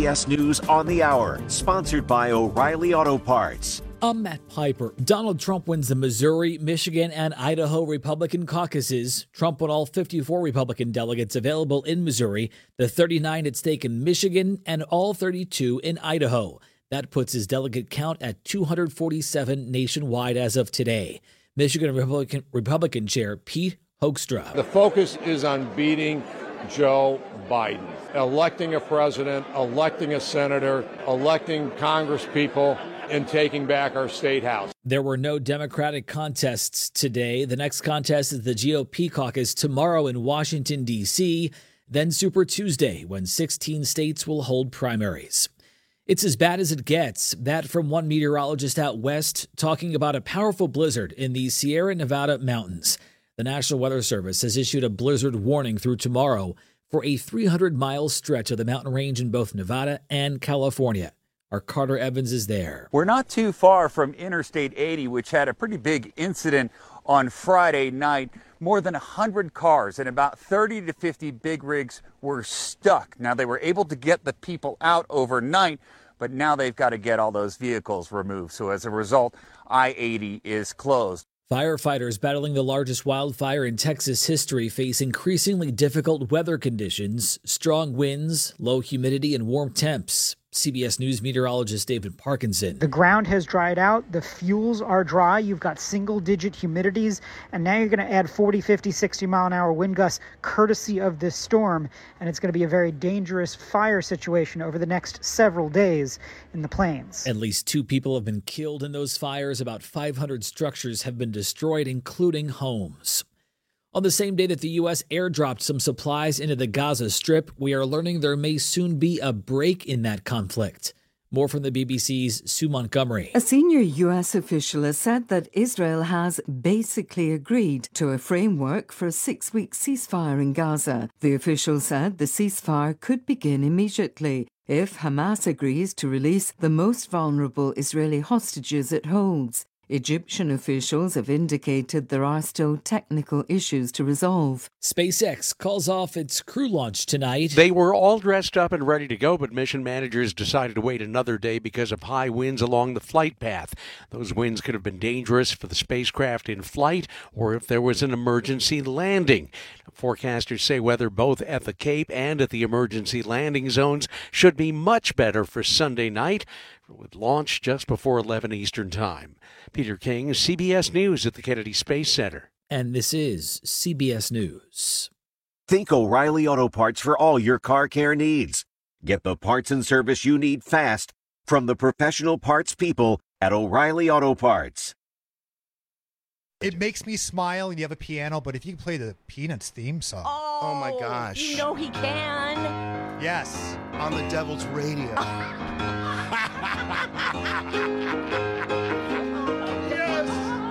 CBS News on the Hour, sponsored by O'Reilly Auto Parts. I'm Matt Piper. Donald Trump wins the Missouri, Michigan, and Idaho Republican caucuses. Trump won all 54 Republican delegates available in Missouri, the 39 at stake in Michigan, and all 32 in Idaho. That puts his delegate count at 247 nationwide as of today. Michigan Republican Chair Pete Hoekstra. The focus is on beating Joe Biden, electing a president, electing a senator, electing congresspeople, and taking back our state house. There were no Democratic contests today. The next contest is the GOP caucus tomorrow in Washington, D.C., then Super Tuesday, when 16 states will hold primaries. It's as bad as it gets. That from one meteorologist out west talking about a powerful blizzard in the Sierra Nevada mountains. The National Weather Service has issued a blizzard warning through tomorrow for a 300-mile stretch of the mountain range in both Nevada and California. Our Carter Evans is there. We're not too far from Interstate 80, which had a pretty big incident on Friday night. More than 100 cars and about 30 to 50 big rigs were stuck. Now, they were able to get the people out overnight, but now they've got to get all those vehicles removed. So as a result, I-80 is closed. Firefighters battling the largest wildfire in Texas history face increasingly difficult weather conditions, strong winds, low humidity, and warm temps. CBS News meteorologist David Parkinson. The ground has dried out. The fuels are dry. You've got single-digit humidities. And now you're going to add 40, 50, 60-mile-an-hour wind gusts courtesy of this storm. And it's going to be a very dangerous fire situation over the next several days in the plains. At least 2 people have been killed in those fires. About 500 structures have been destroyed, including homes. On the same day that the U.S. airdropped some supplies into the Gaza Strip, we are learning there may soon be a break in that conflict. More from the BBC's Sue Montgomery. A senior U.S. official has said that Israel has basically agreed to a framework for a 6-week ceasefire in Gaza. The official said the ceasefire could begin immediately if Hamas agrees to release the most vulnerable Israeli hostages it holds. Egyptian officials have indicated there are still technical issues to resolve. SpaceX calls off its crew launch tonight. They were all dressed up and ready to go, but mission managers decided to wait another day because of high winds along the flight path. Those winds could have been dangerous for the spacecraft in flight or if there was an emergency landing. Forecasters say weather both at the Cape and at the emergency landing zones should be much better for Sunday night, with launch just before 11 Eastern Time. Peter King, CBS News at the Kennedy Space Center. And this is CBS News. Think O'Reilly Auto Parts for all your car care needs. Get the parts and service you need fast from the professional parts people at O'Reilly Auto Parts. It makes me smile and you have a piano, but if you can play the Peanuts theme song. Oh my gosh. You know he can. Yes. On the Devil's Radio. Yes.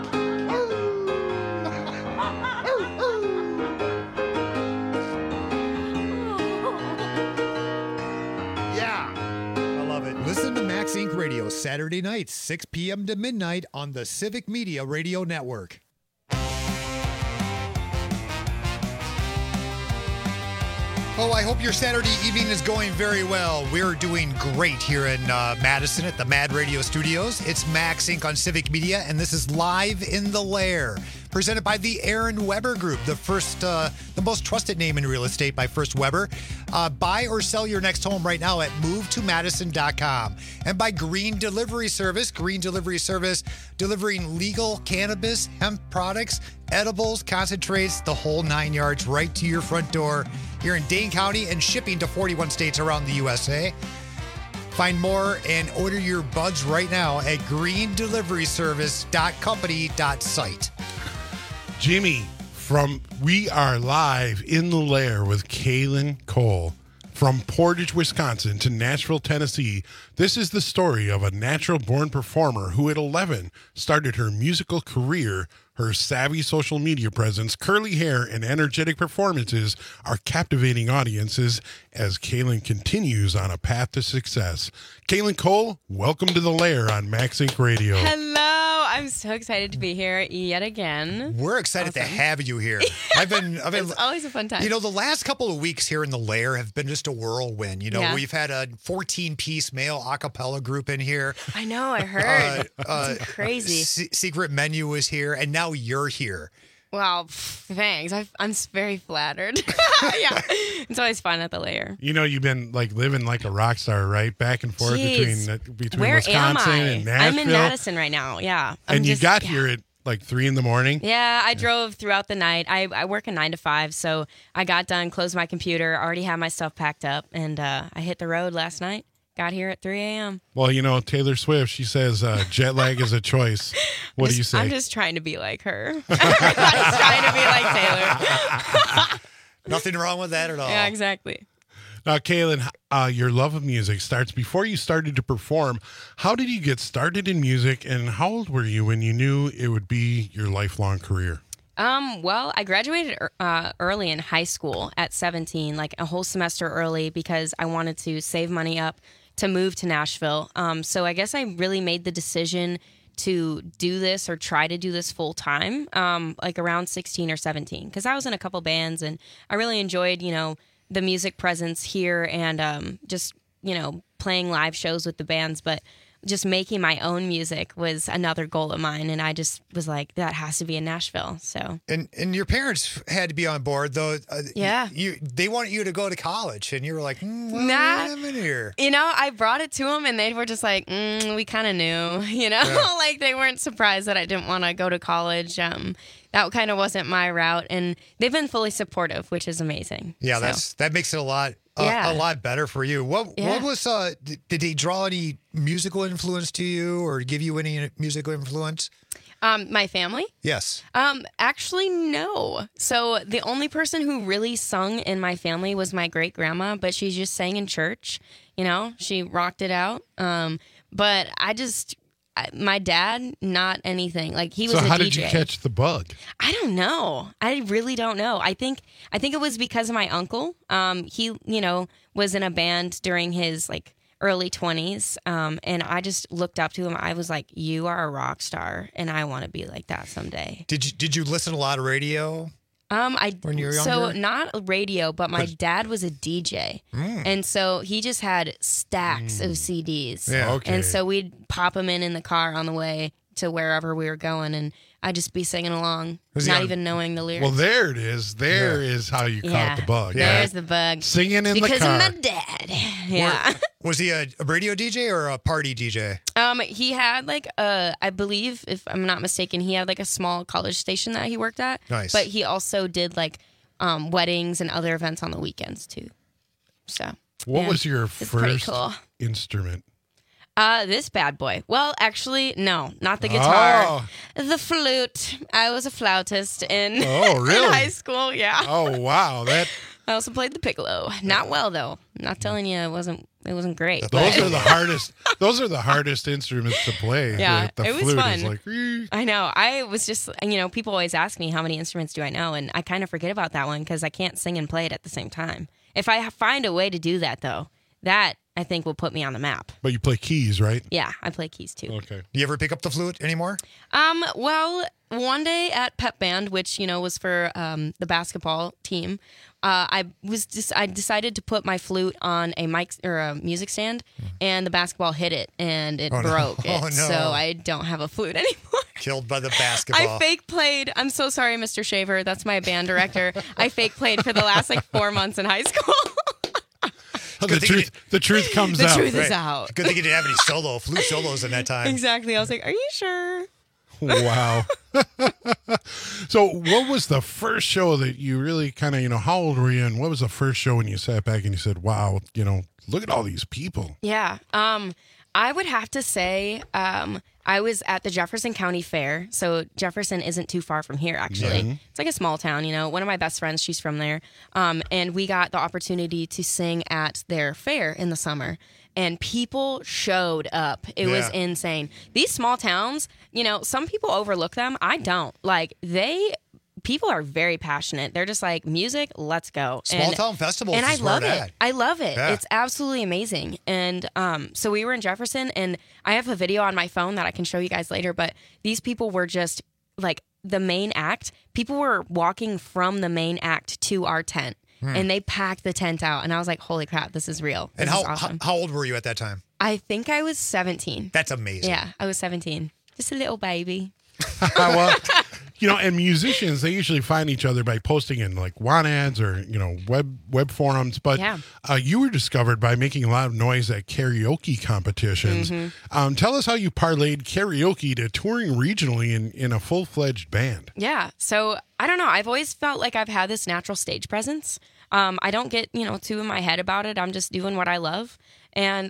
Yeah. I love it. Listen to Max Inc. Radio Saturday nights, 6 p.m. to midnight on the Civic Media Radio Network. Oh, I hope your Saturday evening is going very well. We're doing great here in Madison at the Mad Radio Studios. It's Max Inc. on Civic Media, and this is Live in the Lair, presented by the Aaron Weber Group, the most trusted name in real estate by First Weber. Buy or sell your next home right now at movetomadison.com. And by Green Delivery Service, delivering legal cannabis, hemp products, edibles, concentrates, the whole 9 yards right to your front door here in Dane County and shipping to 41 states around the USA. Find more and order your buds right now at greendeliveryservice.company.site. Jimmy, we are live in the lair with Kaylin Cole. From Portage, Wisconsin to Nashville, Tennessee, this is the story of a natural-born performer who at 11 started her musical career. Her savvy social media presence, curly hair, and energetic performances are captivating audiences as Kaylin continues on a path to success. Kaylin Cole, welcome to the Lair on Max Inc. Radio. Hello. I'm so excited to be here yet again. We're excited to have you here. I've been. It's always a fun time. You know, the last couple of weeks here in the Lair have been just a whirlwind. You know, Yeah. we've had a 14-piece male a cappella group in here. I know, I heard. It's crazy. Secret Menu was here, and now you're here. Wow, thanks. I'm very flattered. Yeah, it's always fun at the Lair. You know, you've been like living like a rock star, right? Back and forth Jeez. between Where Wisconsin am I? and Nashville. I'm in Madison right now. Yeah, And you got here at like 3 a.m. Yeah, I drove throughout the night. I work a 9 to 5, so I got done, closed my computer, already had my stuff packed up, and I hit the road last night. Got here at 3 a.m. Well, you know, Taylor Swift, she says jet lag is a choice. What do you say? I'm just trying to be like her. I'm just trying to be like Taylor. Nothing wrong with that at all. Yeah, exactly. Now, Kaylin, your love of music starts before you started to perform. How did you get started in music, and how old were you when you knew it would be your lifelong career? Well, I graduated early in high school at 17, like a whole semester early, because I wanted to save money up to move to Nashville. So I guess I really made the decision to do this or try to do this full time, like around 16 or 17, because I was in a couple bands and I really enjoyed, you know, the music presence here and just, you know, playing live shows with the bands. But just making my own music was another goal of mine, and I just was like, that has to be in Nashville. So, and your parents had to be on board, though. Yeah, they wanted you to go to college, and you were like, well, nah. I'm in here. You know, I brought it to them, and they were just like, we kind of knew, you know, like they weren't surprised that I didn't want to go to college. That kind of wasn't my route, and they've been fully supportive, which is amazing. Yeah, that makes it a lot better for you. What was did they draw any musical influence to you or give you any musical influence? My family? Yes. Actually, no. So the only person who really sung in my family was my great grandma, but she just sang in church. You know, she rocked it out. But my dad, not anything. Like he was a DJ. So how did you catch the bug? I don't know. I really don't know. I think it was because of my uncle. He, you know, was in a band during his like early 20s, and I just looked up to him. I was like, "You are a rock star, and I want to be like that someday." Did you listen to a lot of radio? When you were younger? So not radio, but my dad was a DJ, and so he just had stacks of CDs. Yeah, okay. And so we'd pop them in the car on the way to wherever we were going, and I'd just be singing along, even knowing the lyrics. Well, there it is. There is how you caught the bug. There's the bug. Singing in the car. Because of my dad. Yeah. Was he a radio DJ or a party DJ? He had like I believe, if I'm not mistaken, he had like a small college station that he worked at. Nice. But he also did like weddings and other events on the weekends too. So. What was your first instrument? This bad boy. Well, actually, no, not the guitar. Oh. The flute. I was a flautist in, really? in high school. Yeah. Oh, wow. I also played the piccolo. Not well though. I'm not telling you, it wasn't great. Those are the hardest. Those are the hardest instruments to play. Yeah, the it was flute fun. Is like, I know. I was just, you know, people always ask me how many instruments do I know, and I kind of forget about that one because I can't sing and play it at the same time. If I find a way to do that though, that I think will put me on the map. But you play keys, right? Yeah, I play keys too. Okay. Do you ever pick up the flute anymore? Well, one day at pep band, which, you know, was for the basketball team, I decided to put my flute on a mic or a music stand, and the basketball hit it and it broke it. Oh, no. So I don't have a flute anymore. Killed by the basketball. I fake played. I'm so sorry, Mr. Shaver. That's my band director. I fake played for the last like 4 months in high school. The truth comes out. out. The truth is out. Good thing you didn't have any flute solos in that time. Exactly. I was like, are you sure? Wow. So what was the first show that you really kind of, you know, how old were you and what was the first show when you sat back and you said, wow, you know, look at all these people? Yeah. I would have to say I was at the Jefferson County Fair. So Jefferson isn't too far from here, actually. Yeah. It's like a small town, you know. One of my best friends, she's from there. And we got the opportunity to sing at their fair in the summer. And people showed up. It was insane. These small towns, you know, some people overlook them. I don't. Like, they people are very passionate. They're just like, music, let's go. Small town festivals and is I where love it it. at. I love it. Yeah. It's absolutely amazing. And so we were in Jefferson, and I have a video on my phone that I can show you guys later, but these people were just like the main act. People were walking from the main act to our tent, and they packed the tent out. And I was like, holy crap, this is real. And This is awesome. how old were you at that time? I think I was 17. That's amazing. Yeah, I was 17. Just a little baby. Well, and musicians, they usually find each other by posting in like want ads or, web forums. But you were discovered by making a lot of noise at karaoke competitions. Mm-hmm. Tell us how you parlayed karaoke to touring regionally in a full-fledged band. Yeah. So I don't know. I've always felt like I've had this natural stage presence. I don't get, too in my head about it. I'm just doing what I love. And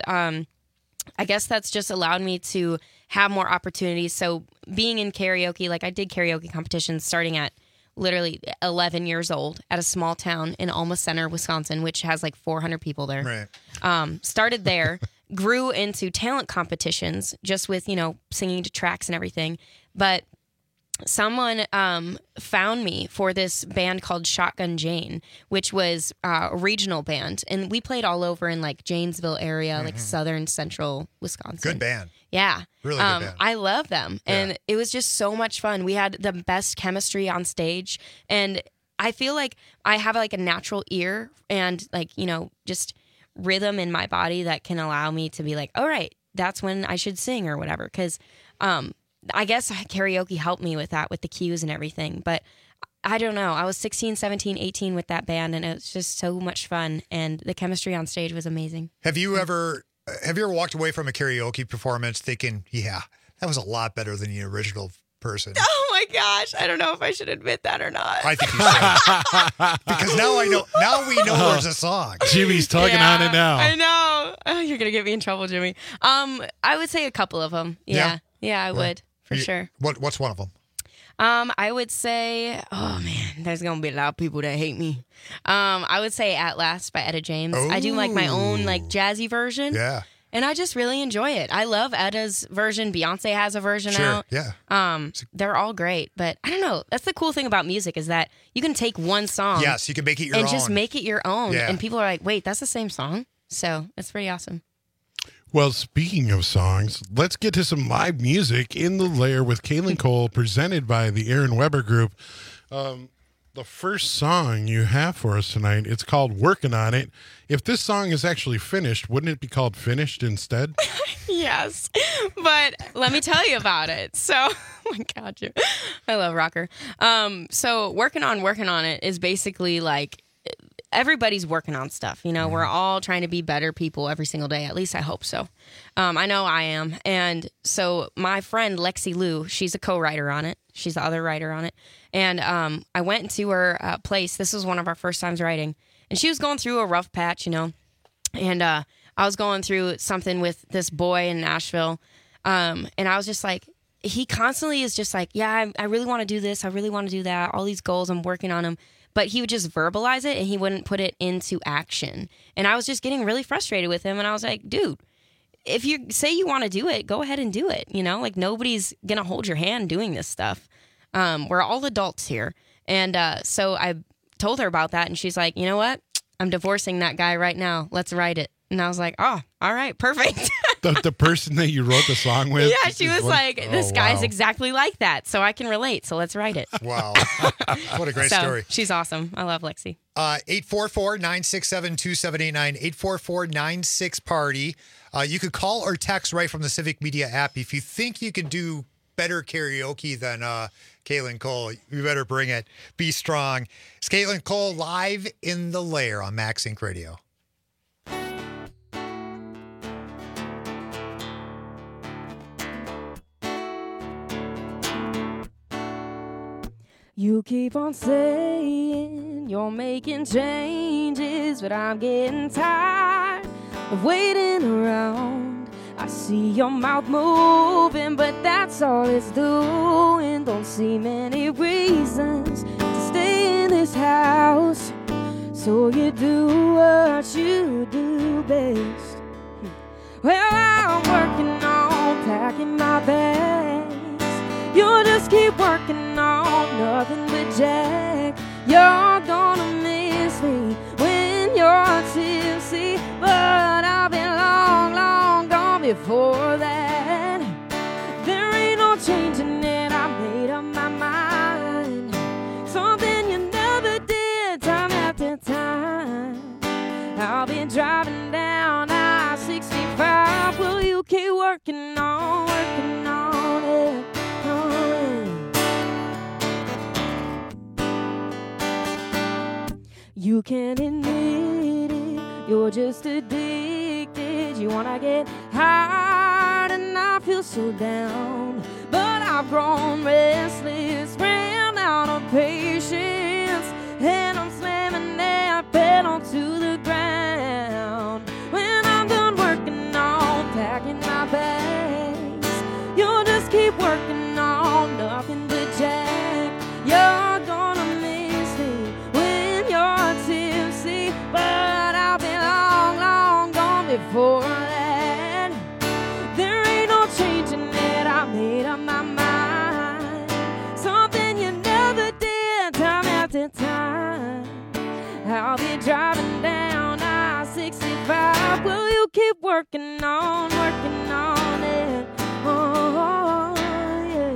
I guess that's just allowed me to have more opportunities. So being in karaoke, like I did karaoke competitions starting at literally 11 years old at a small town in Alma Center, Wisconsin, which has like 400 people there. Right. Started there, grew into talent competitions just with, singing to tracks and everything. But someone found me for this band called Shotgun Jane, which was a regional band. And we played all over in like Janesville area, like southern central Wisconsin. Good band. Yeah. Really good band. I love them. And it was just so much fun. We had the best chemistry on stage. And I feel like I have like a natural ear and like, just rhythm in my body that can allow me to be like, all right, that's when I should sing or whatever. Because I guess karaoke helped me with that, with the cues and everything. But I don't know. I was 16, 17, 18 with that band, and it was just so much fun. And the chemistry on stage was amazing. Have you ever walked away from a karaoke performance thinking, yeah, that was a lot better than the original person? Oh my gosh. I don't know if I should admit that or not. I think you should. Because now we know there's a song. Jimmy's tugging on it now. I know. Oh, you're going to get me in trouble, Jimmy. I would say a couple of them. Yeah, I would. For sure. What's one of them? I would say, oh man, there's gonna be a lot of people that hate me. I would say "At Last" by Etta James. I do like my own like jazzy version. Yeah. And I just really enjoy it. I love Etta's version. Beyonce has a version out. Yeah. They're all great, but I don't know. That's the cool thing about music is that you can take one song. Yes, you can make it your own. And just make it your own. Yeah. And people are like, wait, that's the same song? So it's pretty awesome. Well, speaking of songs, let's get to some live music in the lair with Kaylin Cole, presented by the Aaron Weber Group. The first song you have for us tonight, it's called Working on It. If this song is actually finished, wouldn't it be called Finished instead? Yes, but let me tell you about it. So, oh my God, I love rocker. So working on it is basically like, everybody's working on stuff. We're all trying to be better people every single day. At least I hope so. I know I am. And so my friend Lexi Lou, she's a co-writer on it. She's the other writer on it. And I went to her place. This was one of our first times writing. And she was going through a rough patch, And I was going through something with this boy in Nashville. And I was just like, he constantly is just like, yeah, I really want to do this. I really want to do that. All these goals, I'm working on them. But he would just verbalize it and he wouldn't put it into action. And I was just getting really frustrated with him. And I was like, dude, if you say you want to do it, go ahead and do it. Like nobody's going to hold your hand doing this stuff. We're all adults here. And so I told her about that. And she's like, you know what? I'm divorcing that guy right now. Let's write it. And I was like, oh, all right, perfect. The person that you wrote the song with? Yeah, she was like, this guy's exactly like that. So I can relate. So let's write it. Wow. What a great story. She's awesome. I love Lexi. 844-967-2789, 844-96-PARTY. You could call or text right from the Civic Media app. If you think you can do better karaoke than Kaylin Cole, you better bring it. Be strong. It's Kaylin Cole live in the lair on Max Inc. Radio. You keep on saying you're making changes, but I'm getting tired of waiting around. I see your mouth moving, but that's all it's doing. Don't see many reasons to stay in this house, so you do what you do best. Well, I'm working on packing my bags. You'll just keep working on nothing but Jack. You're gonna miss me when you're tipsy, but I've been long, long gone before that. There ain't no changing it, I made up my mind. Something you never did, time after time. I'll be driving down I-65. Will you keep working on it? You can't admit it, you're just addicted. You wanna get high and I feel so down. But I've grown restless, ran out of patience, and I'm slamming that pedal to the ground. When I'm done working on packing my bags, you'll just keep working on nothing but Jack. You're gonna miss me when you're tipsy, but I'll be long, long gone before that. There ain't no changing it, I made up my mind. Something you never did, time after time. I'll be driving down I-65. Will you keep working on it? Oh, yeah.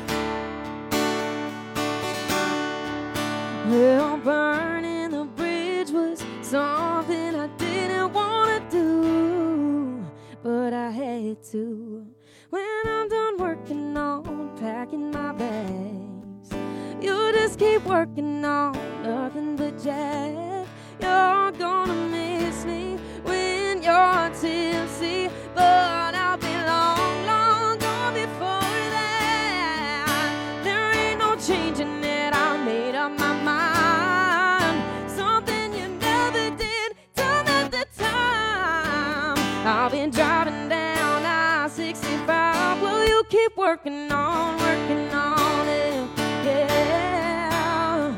Well, burning the bridge was something I didn't want to do, but I had to. When I'm done working on packing my bags, you just keep working on nothing but Jack. You're gonna miss me when you're tipsy, but I'll be long, long gone before that. There ain't no changing it, I made up my mind. Something you never did, time after time. I've been driving down I-65. Will you keep working on it? Yeah.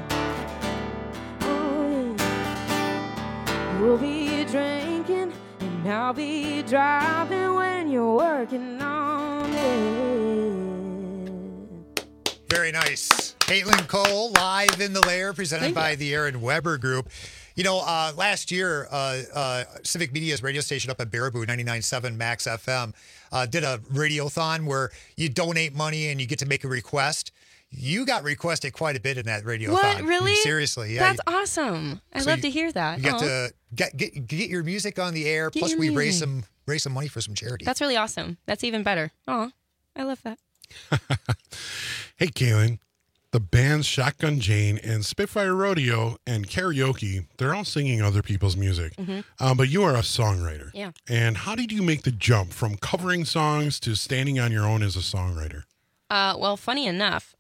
Oh, yeah. You'll be drinking and I'll be driving when you're working on it. Very nice. Caitlin Cole, live in the lair, presented by the Aaron Weber Group. You know, last year, Civic Media's radio station up at Baraboo, 99.7 Max FM, did a radiothon where you donate money and you get to make a request. You got requested quite a bit in that radiothon. What, really? Seriously, yeah. That's awesome. I love to hear that. You got to get your music on the air. Plus, we raise some money for some charity. That's really awesome. That's even better. Oh, I love that. Hey, Kaylin, the bands Shotgun Jane and Spitfire Rodeo and Karaoke, they're all singing other people's music. Mm-hmm. But you are a songwriter. Yeah. And how did you make the jump from covering songs to standing on your own as a songwriter? Well, funny enough,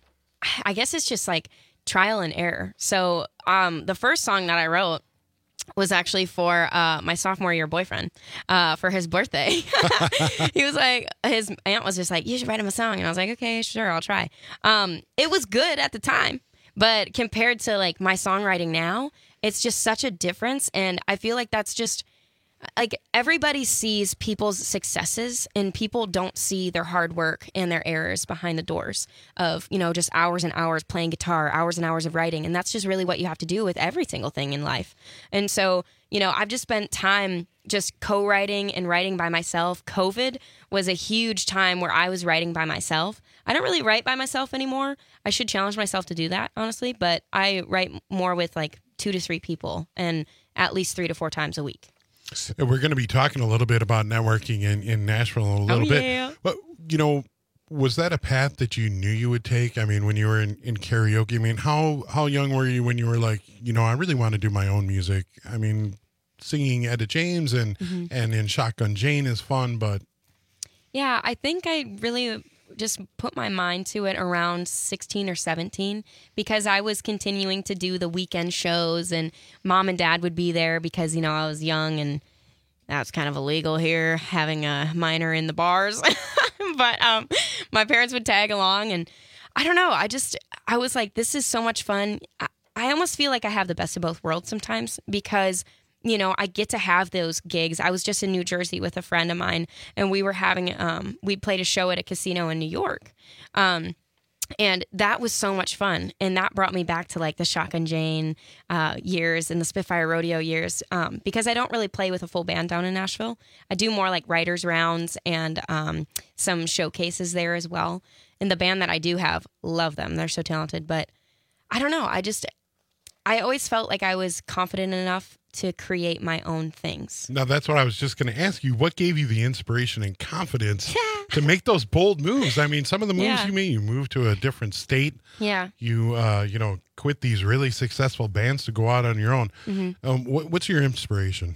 I guess it's just like trial and error. So the first song that I wrote was actually for my sophomore year boyfriend for his birthday. He was like, his aunt was just like, you should write him a song. And I was like, okay, sure, I'll try. It was good at the time, but compared to like my songwriting now, it's just such a difference. And I feel like that's just like everybody sees people's successes and people don't see their hard work and their errors behind the doors of, you know, just hours and hours playing guitar, hours and hours of writing. And that's just really what you have to do with every single thing in life. And so, you know, I've just spent time just co-writing and writing by myself. COVID was a huge time where I was writing by myself. I don't really write by myself anymore. I should challenge myself to do that, honestly, but I write more with like 2 to 3 people and at least 3 to 4 times a week. We're going to be talking a little bit about networking in Nashville in a little bit. But, you know, was that a path that you knew you would take? I mean, when you were in karaoke, I mean, how young were you when you were like, you know, I really want to do my own music? I mean, singing Etta James and in Shotgun Jane is fun, but. Yeah, I think I really just put my mind to it around 16 or 17 because I was continuing to do the weekend shows and mom and dad would be there because, you know, I was young and that's kind of illegal here, having a minor in the bars. But my parents would tag along and I don't know. I was like, this is so much fun. I almost feel like I have the best of both worlds sometimes because you know, I get to have those gigs. I was just in New Jersey with a friend of mine, and we were having, we played a show at a casino in New York. And that was so much fun. And that brought me back to like the Shotgun Jane years and the Spitfire Rodeo years, because I don't really play with a full band down in Nashville. I do more like writers rounds and some showcases there as well. And the band that I do have, love them. They're so talented. But I don't know. I always felt like I was confident enough to create my own things. Now, that's what I was just going to ask you. What gave you the inspiration and confidence to make those bold moves? I mean, some of the moves you made, you moved to a different state. Yeah. You, quit these really successful bands to go out on your own. Mm-hmm. What's your inspiration?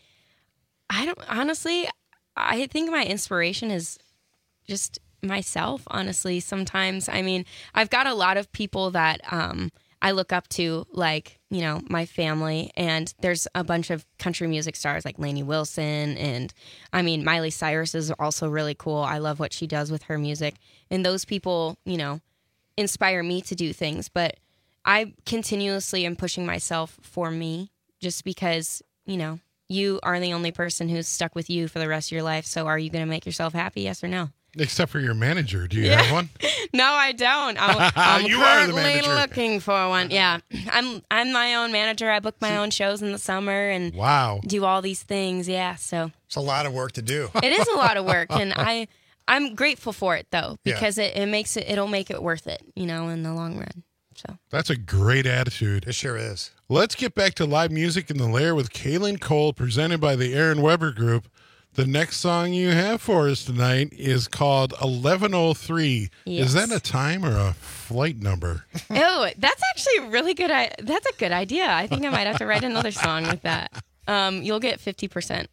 I think my inspiration is just myself, honestly. Sometimes, I mean, I've got a lot of people that I look up to, like, my family, and there's a bunch of country music stars like Lainey Wilson, and I mean, Miley Cyrus is also really cool. I love what she does with her music, and those people, inspire me to do things, but I continuously am pushing myself for me, just because, you are the only person who's stuck with you for the rest of your life, so are you going to make yourself happy, yes or no? Except for your manager. Do you have one? No, I don't. I'm You are the currently manager. looking for one. Yeah, I'm my own manager. I book my own shows in the summer and do all these things. Yeah, so it's a lot of work to do. It is a lot of work, and I'm grateful for it though, because it'll make it worth it, in the long run. So that's a great attitude. It sure is. Let's get back to live music in the Lair with Kaylin Cole, presented by the Aaron Weber Group. The next song you have for us tonight is called 1103. Yes. Is that a time or a flight number? Oh, that's actually really good. That's a good idea. I think I might have to write another song with that. You'll get 50%.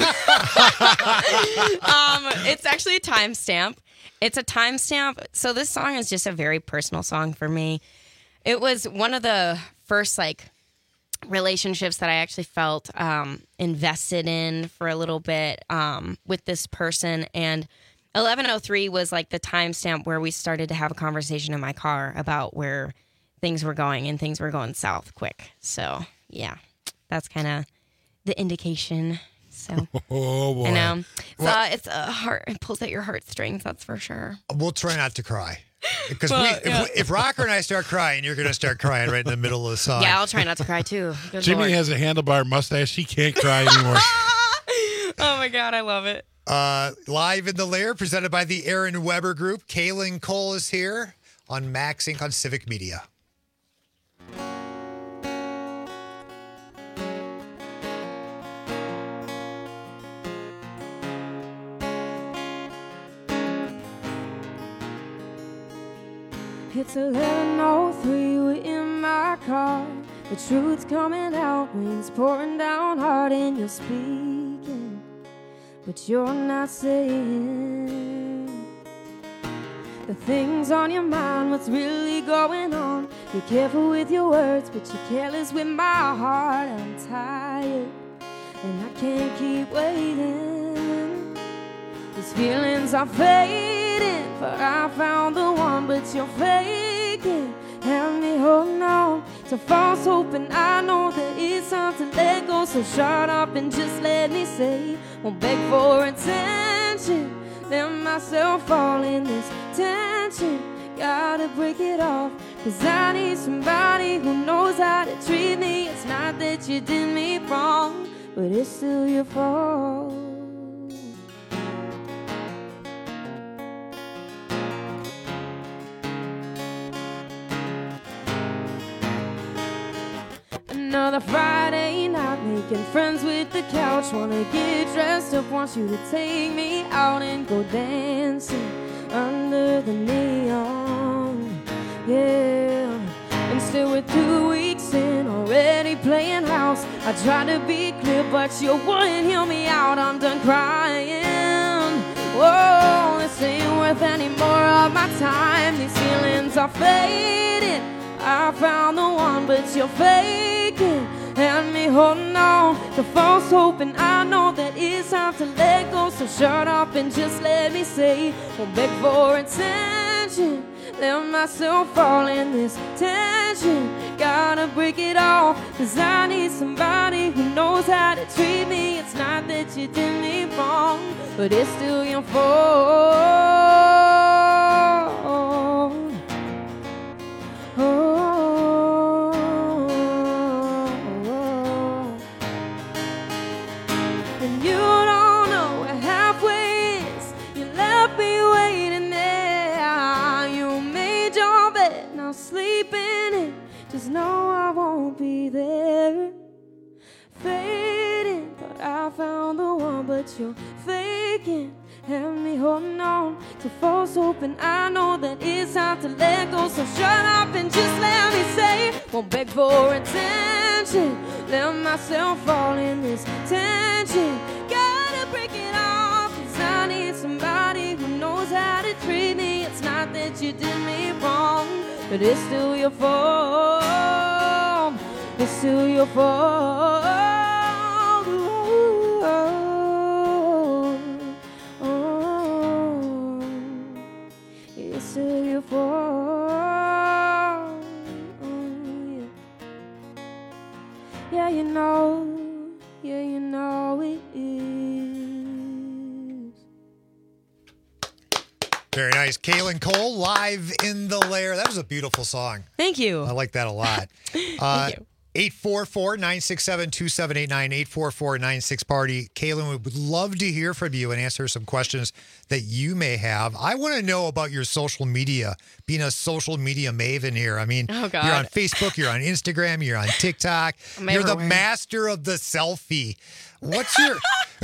It's actually a timestamp. It's a timestamp. So this song is just a very personal song for me. It was one of the first relationships that I actually felt invested in for a little bit with this person, and 1103 was like the timestamp where we started to have a conversation in my car about where things were going, and things were going south quick. So yeah, that's kind of the indication. So oh boy, I know it's a heart. It pulls at your heartstrings. That's for sure. We'll try not to cry. Because if Rocker and I start crying, you're going to start crying right in the middle of the song. Yeah, I'll try not to cry too. Good Jimmy Lord. has a handlebar mustache. He can't cry anymore. Oh my God, I love it. Live in the Lair, presented by the Aaron Weber Group. Kaylin Cole is here on Max Inc. on Civic Media. It's 11:03, we're in my car. The truth's coming out, rain's pouring down hard, and you're speaking, but you're not saying the things on your mind, what's really going on. You're careful with your words, but you're careless with my heart. I'm tired, and I can't keep waiting. These feelings are fading, but I found the one, but you're faking. Have me holding on to false hope, and I know that it's time to let go. So shut up and just let me say, won't beg for attention. Let myself fall in this tension. Gotta break it off, 'cause I need somebody who knows how to treat me. It's not that you did me wrong, but it's still your fault. Another Friday night, making friends with the couch. Wanna get dressed up, want you to take me out and go dancing under the neon. Yeah, and still we're 2 weeks in, already playing house. I tried to be clear, but you wouldn't hear me out. I'm done crying. Whoa, this ain't worth any more of my time. These feelings are fading. I found the one, but you're faking. And me holding on to false hope, and I know that it's time to let go. So shut up and just let me say, won't beg for attention. Let myself fall in this tension. Gotta break it off, 'cause I need somebody who knows how to treat me. It's not that you did me wrong, but it's still your fault. you're faking. Have me holding on to false hope, and I know that it's hard to let go. So shut up and just let me say, won't beg for attention. Let myself fall in this tension. Gotta break it off, 'cause I need somebody who knows how to treat me. It's not that you did me wrong, but it's still your fault. It's still your fault. It's still your fault. Yeah, you know. Yeah, you know it is. Very nice. Kaylin Cole, Live in the Lair. That was a beautiful song. Thank you. I like that a lot. Thank you. 844-967-2789, 844-96-PARTY. Kaylin, we would love to hear from you and answer some questions that you may have. I want to know about your social media, being a social media maven here. I mean, Oh, God. you're on Facebook, you're on Instagram, you're on TikTok. I'm You're the everywhere. master of the selfie. What's your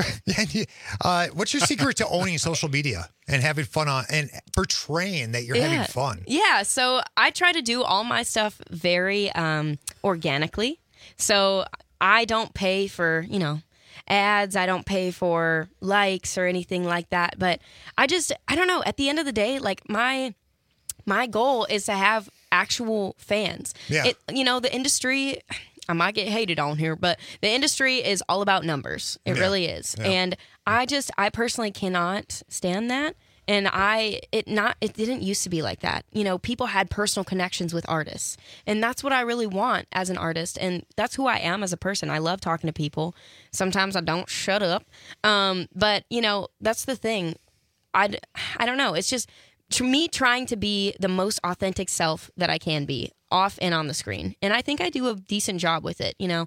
secret to owning social media and having fun on and portraying that you're having fun? Yeah, so I try to do all my stuff very organically. So I don't pay for, ads. I don't pay for likes or anything like that. But I don't know. At the end of the day, like my goal is to have actual fans. Yeah. The industry, I might get hated on here, but the industry is all about numbers. It really is. Yeah. And I personally cannot stand that. And it didn't used to be like that. People had personal connections with artists. And that's what I really want as an artist. And that's who I am as a person. I love talking to people. Sometimes I don't shut up. But, that's the thing. I don't know. It's just me trying to be the most authentic self that I can be, off and on the screen. And I think I do a decent job with it, Yeah.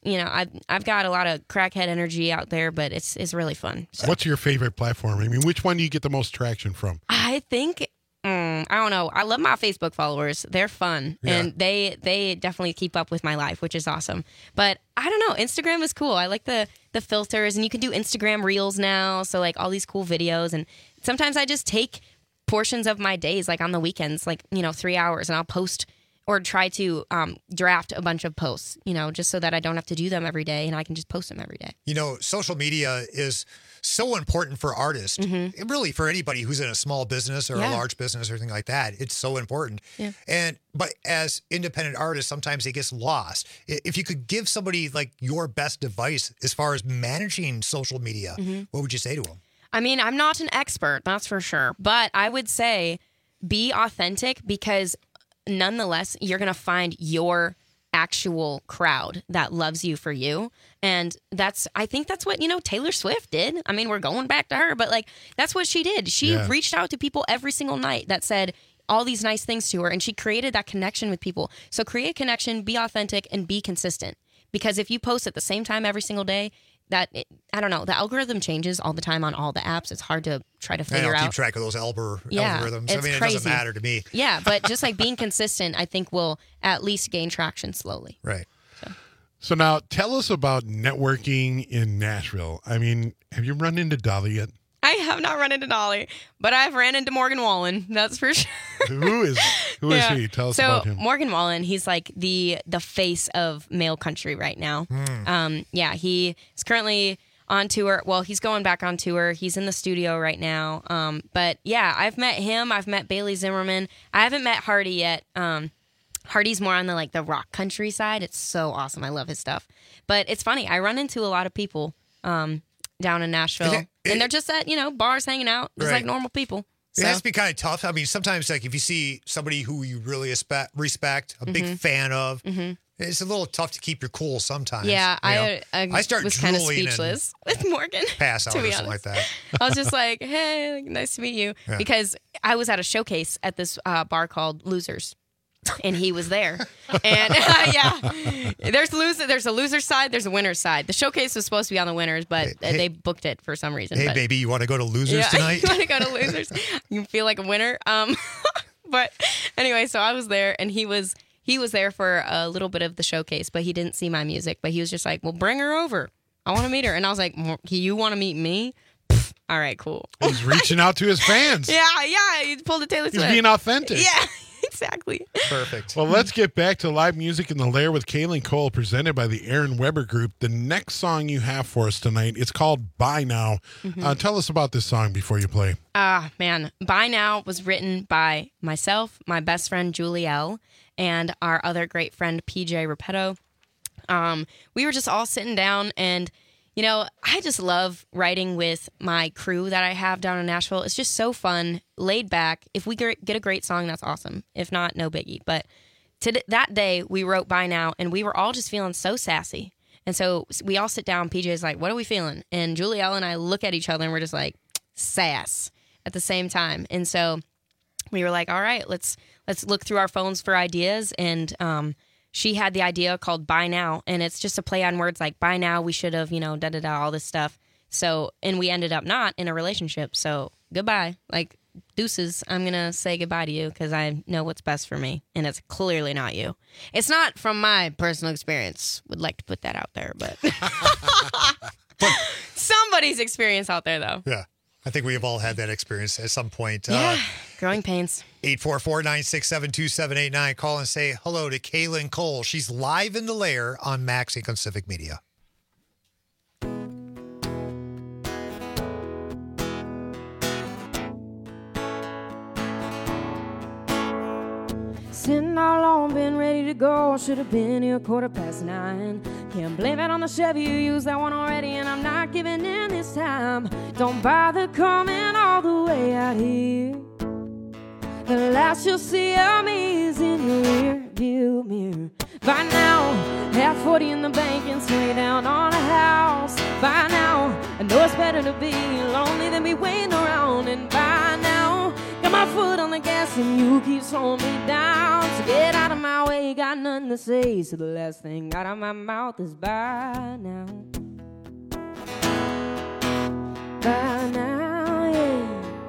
I've got a lot of crackhead energy out there, but it's really fun. So. What's your favorite platform? I mean, which one do you get the most traction from? I think I don't know. I love my Facebook followers. They're fun, and they definitely keep up with my life, which is awesome. But I don't know. Instagram is cool. I like the filters, and you can do Instagram Reels now, so like all these cool videos. And sometimes I just take portions of my days, like on the weekends, like 3 hours, and I'll post or try to draft a bunch of posts, just so that I don't have to do them every day and I can just post them every day. Social media is so important for artists, really for anybody who's in a small business or a large business or anything like that. It's so important. Yeah. But as independent artists, sometimes it gets lost. If you could give somebody like your best advice as far as managing social media, what would you say to them? I mean, I'm not an expert, that's for sure. But I would say be authentic, because nonetheless, you're going to find your actual crowd that loves you for you. And I think that's what, Taylor Swift did. I mean, we're going back to her, but like, that's what she did. She reached out to people every single night that said all these nice things to her, and she created that connection with people. So create connection, be authentic, and be consistent. Because if you post at the same time every single day, I don't know, the algorithm changes all the time on all the apps. It's hard to try to figure out. I don't keep track of those algorithms. It's I mean, crazy. It doesn't matter to me. Yeah, but just like being consistent, I think will at least gain traction slowly. Right. So now tell us about networking in Nashville. I mean, have you run into Dolly yet? I have not run into Dolly, but I've ran into Morgan Wallen. That's for sure. Who is he? Tell us about him. Morgan Wallen, he's like the face of male country right now. He is currently on tour. Well, he's going back on tour. He's in the studio right now. But yeah, I've met him. I've met Bailey Zimmerman. I haven't met Hardy yet. Hardy's more on the rock country side. It's so awesome. I love his stuff. But it's funny. I run into a lot of people down in Nashville, and they're just at bars hanging out, just like normal people. It has to be kind of tough. I mean, sometimes like if you see somebody who you really respect, a big fan of, it's a little tough to keep your cool sometimes. Yeah, I start was kind of drooling speechless with Morgan. Pass out to or be something like honest. that. I was just like, hey, nice to meet you. Yeah. Because I was at a showcase at this bar called Losers. And he was there. And there's a loser side, there's a winner's side. The showcase was supposed to be on the winners, but they booked it for some reason. Hey, baby, you want to go to Losers tonight? You want to go to Losers? You feel like a winner? But anyway, so I was there, and he was there for a little bit of the showcase, but he didn't see my music. But he was just like, well, bring her over. I want to meet her. And I was like, you want to meet me? Pfft, all right, cool. He's reaching out to his fans. Yeah, he pulled a Taylor Swift. He's being authentic. Yeah, exactly. Perfect. Well, let's get back to live music in the Lair with Kaylin Cole, presented by the Aaron Weber Group. The next song you have for us tonight, it's called Bye Now. Tell us about this song before you play. Man, Bye Now was written by myself, my best friend Julie L., and our other great friend PJ Repetto. We were just all sitting down, and I just love writing with my crew that I have down in Nashville. It's just so fun, laid back. If we get a great song, that's awesome. If not, no biggie. But that day, we wrote Bye Now, and we were all just feeling so sassy. And so we all sit down. PJ's like, what are we feeling? And Julie L. and I look at each other, and we're just like, sass at the same time. And so we were like, all right, let's look through our phones for ideas. And she had the idea called Bye Now, and it's just a play on words like bye now, we should have, all this stuff. So, and we ended up not in a relationship. So goodbye, like deuces. I'm going to say goodbye to you because I know what's best for me, and it's clearly not you. It's not from my personal experience. Would like to put that out there, but somebody's experience out there though. Yeah. I think we have all had that experience at some point. Yeah, growing pains. 844-967-2789. Call and say hello to Kaylin Cole. She's live in the Lair on Max Inc. on Civic Media. Sitting all alone, been ready to go. Should have been here 9:15. Can't blame it on the Chevy, you used that one already, and I'm not giving in this time. Don't bother coming all the way out here. The last you'll see of me is in your rear view mirror. By now, have 40 in the bank and sway down on a house. By now, I know it's better to be lonely than be waiting around. And by now, got my foot on the gas and you keep slowing me down. So get out of my way, got nothing to say. So the last thing out of my mouth is bye now. Bye now, yeah.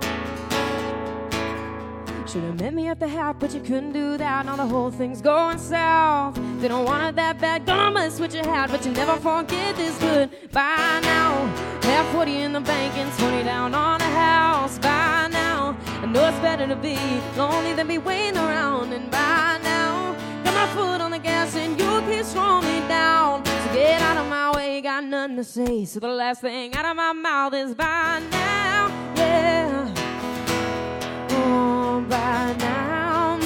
Should've met me at the house, but you couldn't do that. Now the whole thing's going south. They don't want it that bad, gonna mess with your hat, but you never forget this good. Bye now, have 40 in the bank and 20 down on a house. Bye now, I know it's better to be lonely than be waiting around. And by now, got my foot on the gas and you keep slowing me down. So get out of my way, got nothing to say. So the last thing out of my mouth is bye now, yeah. Oh, bye now.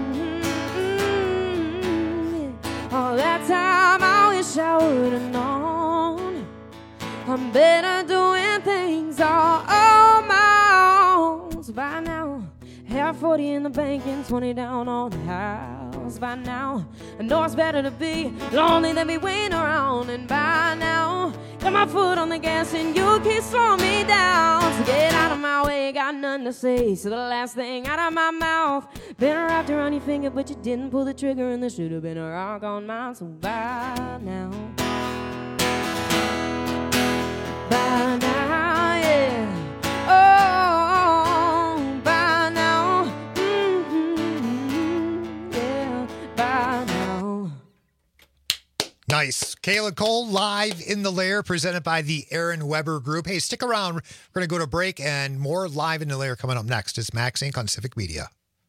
All that time I wish I would've known. I'm better doing things all on my own. So by now, have 40 in the bank and 20 down on the house. By now, I know it's better to be lonely than be waiting around. And by now, got my foot on the gas and you keep slowing me down. So get out of my way, got nothing to say. So the last thing out of my mouth, been wrapped around your finger, but you didn't pull the trigger, and there should have been a rock on mine. So bye now. Bye now, yeah. Oh, bye now. Yeah, bye now. Nice. Kaylin Cole live in the Lair, presented by the Aaron Weber Group. Hey, stick around. We're going to go to break, and more live in the Lair coming up next. It's Max Inc. on Civic Media.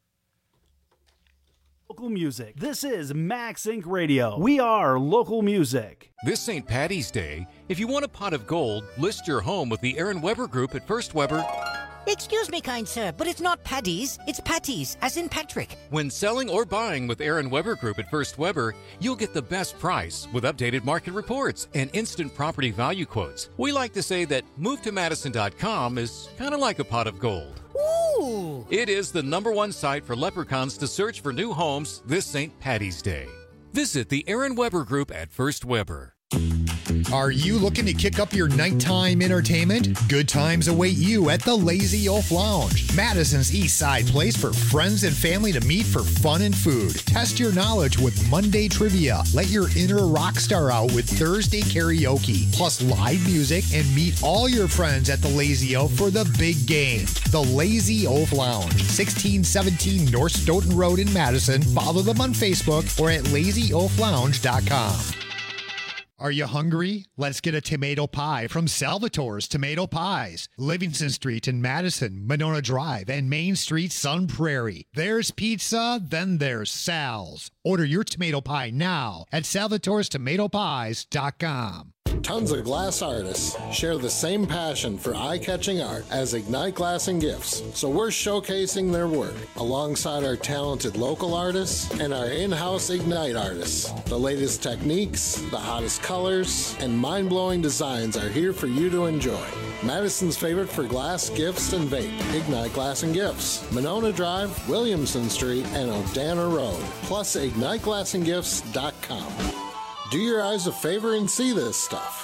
Local music. This is Max Inc. Radio. We are local music. This St. Paddy's Day, if you want a pot of gold, list your home with the Aaron Weber Group at First Weber. Excuse me, kind sir, but it's not Paddy's, it's Patty's, as in Patrick. When selling or buying with Aaron Weber Group at First Weber, you'll get the best price with updated market reports and instant property value quotes. We like to say that MoveToMadison.com is kind of like a pot of gold. Ooh! It is the #1 site for leprechauns to search for new homes this St. Paddy's Day. Visit the Aaron Weber Group at First Weber. Are you looking to kick up your nighttime entertainment? Good times await you at the Lazy Oaf Lounge, Madison's East Side place for friends and family to meet for fun and food. Test your knowledge with Monday trivia. Let your inner rock star out with Thursday karaoke, plus live music, and meet all your friends at the Lazy Oaf for the big game. The Lazy Oaf Lounge, 1617 North Stoughton Road in Madison. Follow them on Facebook or at lazyoaflounge.com. Are you hungry? Let's get a tomato pie from Salvatore's Tomato Pies. Livingston Street in Madison, Monona Drive, and Main Street, Sun Prairie. There's pizza, then there's Sal's. Order your tomato pie now at salvatorestomatopies.com. Tons of glass artists share the same passion for eye-catching art as Ignite Glass and Gifts, so we're showcasing their work alongside our talented local artists and our in-house Ignite artists. The latest techniques, the hottest colors, and mind-blowing designs are here for you to enjoy. Madison's favorite for glass, gifts, and vape, Ignite Glass and Gifts, Monona Drive, Williamson Street, and Odana Road, plus IgniteGlassandGifts.com. Do your eyes a favor and see this stuff.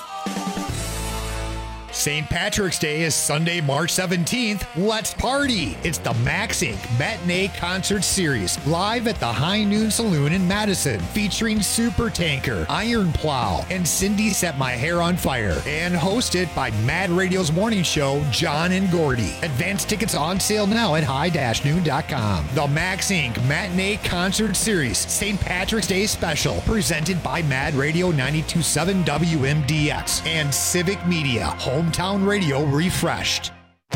St. Patrick's Day is Sunday, March 17th. Let's party! It's the Max Inc. Matinee Concert Series, live at the High Noon Saloon in Madison, featuring Supertanker, Iron Plow, and Cindy Set My Hair on Fire, and hosted by Mad Radio's morning show, John and Gordy. Advance tickets on sale now at high-noon.com. The Max Inc. Matinee Concert Series, St. Patrick's Day Special, presented by Mad Radio 92.7 WMDX and Civic Media, Hometown Radio refreshed.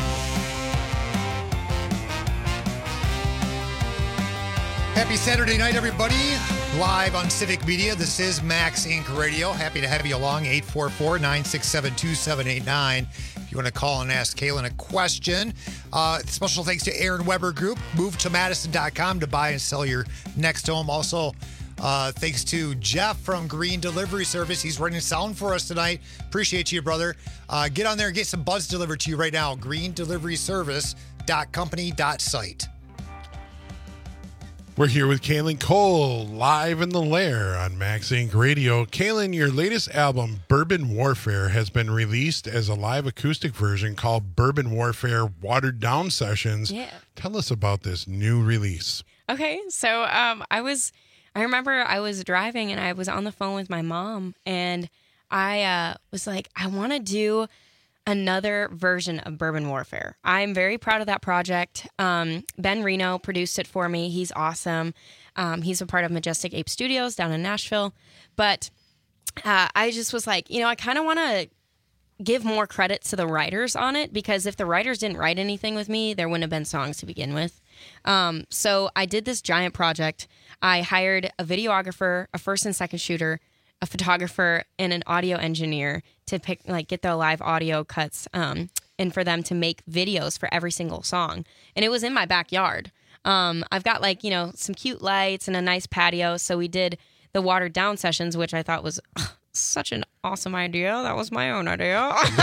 Happy Saturday night, everybody. Live on Civic Media. This is Max Inc. Radio. Happy to have you along. 844-967-2789. If you want to call and ask Kaylin a question. Special thanks to Aaron Weber Group. Move to Madison.com to buy and sell your next home. Also, thanks to Jeff from Green Delivery Service. He's running sound for us tonight. Appreciate you, brother. Get on there and get some buds delivered to you right now. greendeliveryservice.company.site. We're here with Kaylin Cole, live in the lair on Max Inc. Radio. Kaylin, your latest album, Bourbon Warfare, has been released as a live acoustic version called Bourbon Warfare Watered Down Sessions. Yeah. Tell us about this new release. Okay, so I remember I was driving and I was on the phone with my mom, and I was like, I want to do another version of Bourbon Warfare. I'm very proud of that project. Ben Reno produced it for me. He's awesome. He's a part of Majestic Ape Studios down in Nashville. But I just was like, I kind of want to give more credit to the writers on it, because if the writers didn't write anything with me, there wouldn't have been songs to begin with. So I did this giant project. I hired a videographer, a first and second shooter, a photographer, and an audio engineer to get the live audio cuts, and for them to make videos for every single song. And it was in my backyard. I've got some cute lights and a nice patio. So we did the watered down sessions, which I thought was such an awesome idea. That was my own idea.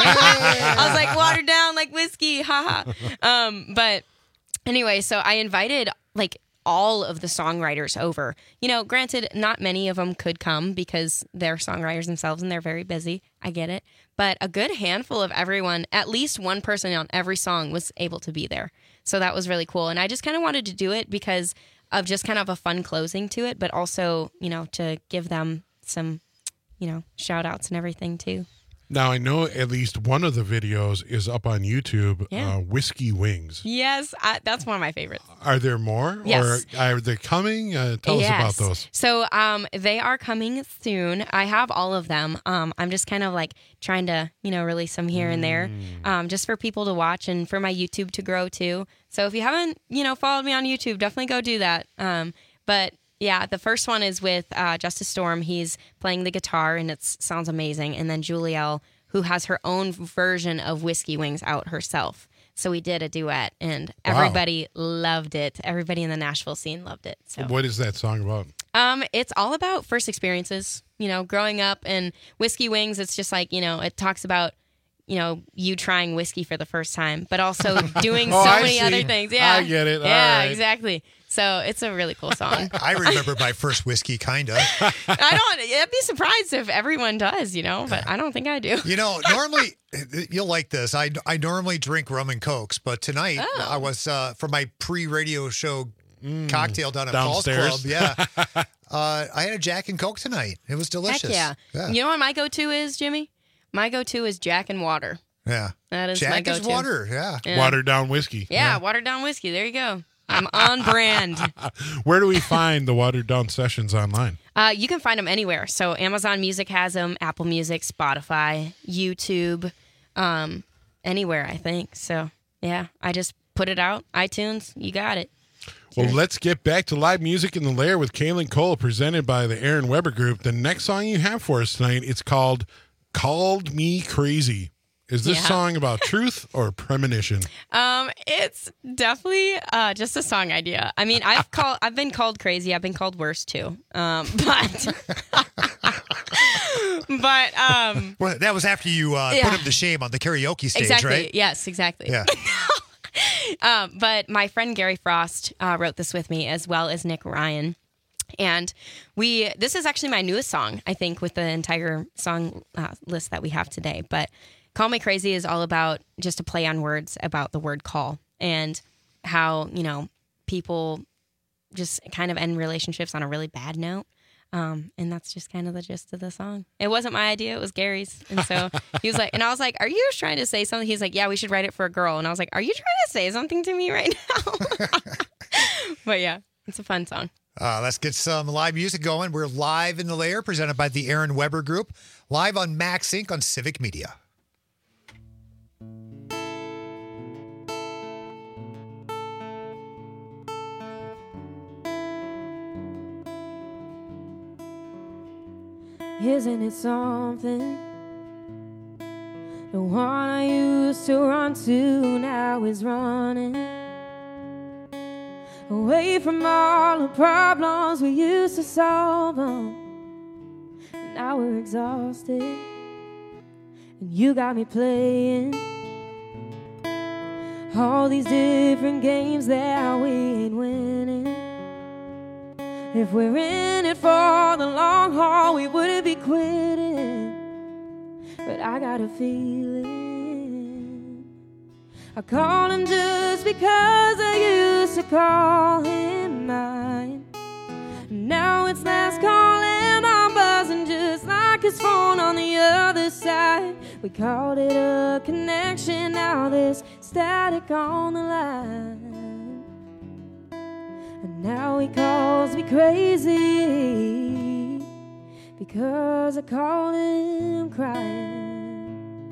I was like, watered down like whiskey, haha. But anyway, so I invited all of the songwriters over. Granted, not many of them could come because they're songwriters themselves and they're very busy. I get it. But a good handful of everyone, at least one person on every song, was able to be there. So that was really cool. And I just kind of wanted to do it because of just kind of a fun closing to it, but also, to give them some, shout outs and everything too. Now, I know at least one of the videos is up on YouTube, Whiskey Wings. Yes, that's one of my favorites. Are there more? Yes. Or are they coming? Tell us about those. So they are coming soon. I have all of them. I'm just kind of trying to, release them here and there, just for people to watch and for my YouTube to grow too. So if you haven't, followed me on YouTube, definitely go do that. But yeah, the first one is with Justice Storm. He's playing the guitar, and it sounds amazing. And then Julielle, who has her own version of Whiskey Wings out herself. So we did a duet, and everybody loved it. Everybody in the Nashville scene loved it. So what is that song about? It's all about first experiences, growing up. And Whiskey Wings, it's just it talks about, you trying whiskey for the first time, but also doing so many other things. Yeah, I get it. Yeah, all right. Exactly. So it's a really cool song. I remember my first whiskey, kind of. I'd be surprised if everyone does, but I don't think I do. Normally, you'll like this. I normally drink rum and Cokes, but tonight I was, for my pre-radio show cocktail down at Paul's Club. Yeah. I had a Jack and Coke tonight. It was delicious. Heck yeah. You know what my go-to is, Jimmy? My go-to is Jack and water. Yeah. That is Jack my go-to. Jack is water, yeah. Watered down whiskey. Yeah, watered down whiskey. There you go. I'm on brand. Where do we find the watered down sessions online? You can find them anywhere. So Amazon Music has them, Apple Music, Spotify, YouTube, anywhere, I think. So, yeah, I just put it out. iTunes, you got it. Well, let's get back to live music in the Lair with Kaylin Cole, presented by the Aaron Weber Group. The next song you have for us tonight, it's called Called Me Crazy. Is this song about truth or premonition? It's definitely just a song idea. I mean, I've been called crazy. I've been called worse too. But well, that was after you put him to shame on the karaoke stage, exactly. right? Yes, exactly. Yeah. But my friend Gary Frost wrote this with me, as well as Nick Ryan. And this is actually my newest song, I think, with the entire song list that we have today. But Call Me Crazy is all about just a play on words about the word call and how, people just kind of end relationships on a really bad note. And that's just kind of the gist of the song. It wasn't my idea. It was Gary's. And so he was like, and I was like, are you just trying to say something? He's like, yeah, we should write it for a girl. And I was like, are you trying to say something to me right now? But yeah, it's a fun song. Let's get some live music going. We're live in the Lair, presented by the Aaron Weber Group, live on Max Inc. on Civic Media. Isn't it something? The one I used to run to now is running away from all the problems we used to solve them. Now we're exhausted, and you got me playing all these different games that we ain't winning. If we're in it for the long haul, we wouldn't be quitting. But I got a feeling I called him just because I used to call him mine. Now it's last call and I'm buzzing just like his phone on the other side. We called it a connection, now there's static on the line. And now he calls me crazy because I called him crying.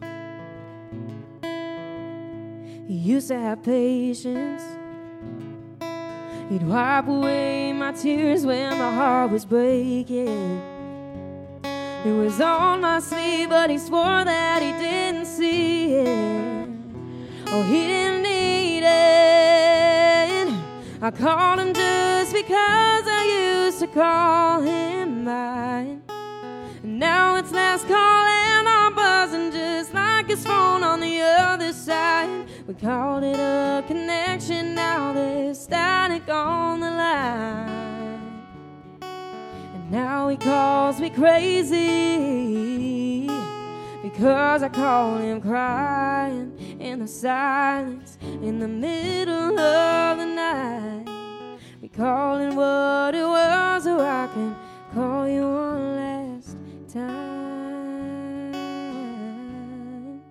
He used to have patience. He'd wipe away my tears when my heart was breaking. It was on my sleeve, but he swore that he didn't see it. Oh, he didn't need it. I called him just because I used to call him mine. And now it's last call and I'm buzzing just like his phone on the other side. We called it a connection, now there's static on the line. And now he calls me crazy because I called him crying in the silence in the middle of the night. We called it what it was, or I can call you one last time.